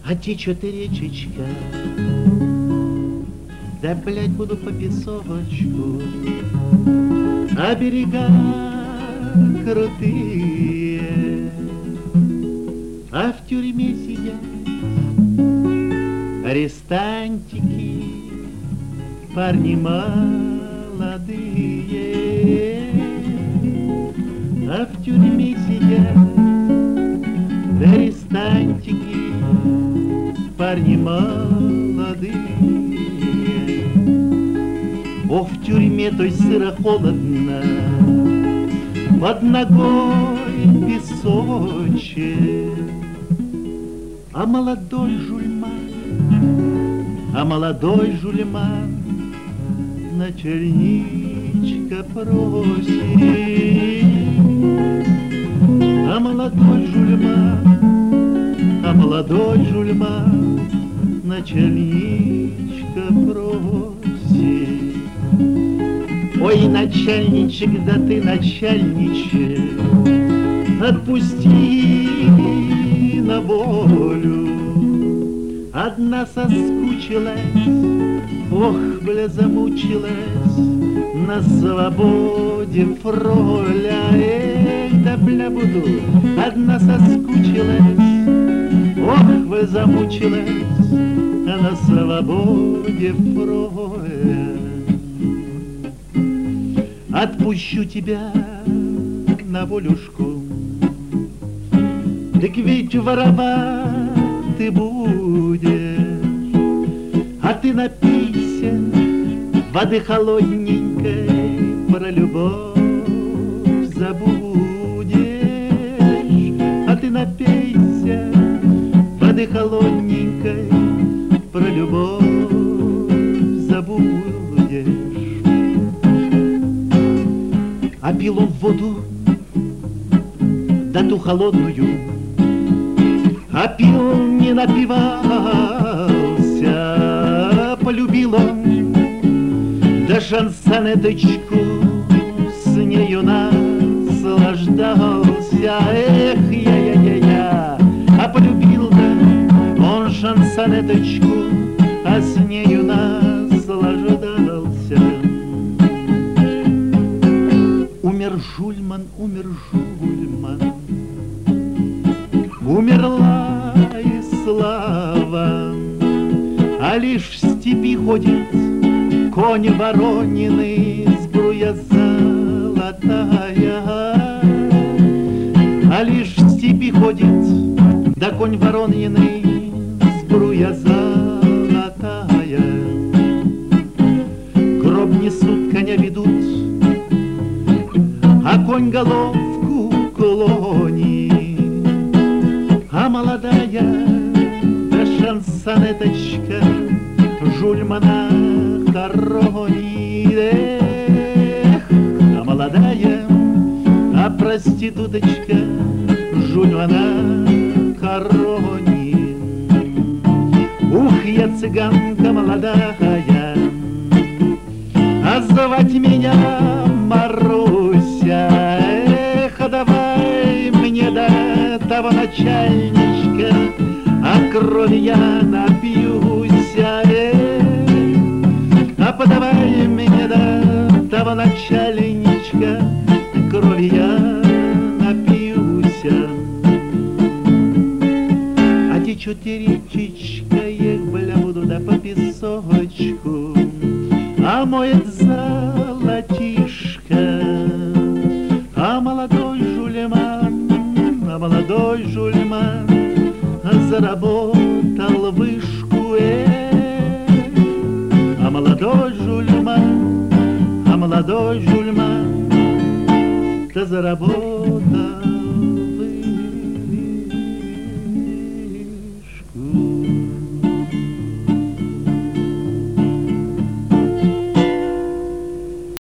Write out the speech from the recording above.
А течет и речечка, да, блядь, буду по песочку, а берега крутые, а в тюрьме сидят арестантики, парни молодые, а в тюрьме сидят арестантики, парни молодые. О, в тюрьме той сыро-холодно, под ногой песочек, а молодой жульман начальничка просит. А молодой жульман начальничка просит. Ой, начальничек, да ты начальничек, отпусти на волю. Одна соскучилась, ох, бля, замучилась на свободе фроля. Эх, да, бля, буду, одна соскучилась, ох, вы замучилась на свободе фроля. Отпущу тебя на волюшку, так ведь воровать ты будешь, а ты напейся воды холодненькой, про любовь забудешь. А ты напейся воды холодненькой, про любовь забудешь. А пил он воду, да ту холодную, а пил, не напивался, полюбил он, да шансонеточку с нею наслаждался. Эх, я-я-я-я, а полюбил, да он шансонеточку, а с нею наслаждался. Умер жульман, умерла и слава, а лишь в степи ходит конь ворониный, сбруя золотая. А лишь в степи ходит, да конь ворониный, сбруя золотая. Гроб несут, коня ведут, а конь головку клонит. А молодая, да шансонеточка, жульмана хоронит. Эх, а молодая, а проституточка, жульмана хоронит. Ух, я цыганка молодая, а звать меня Маруся. Эх, а давай мне до того начальничка, а крови я напьюся. А подавай мне до того начальничка, крови я напьюся. А течет и речечка, эх, бля, буду, да по песочку, а моет золотишко. А молодой жульман заработал вышку. А молодой жульман, да заработал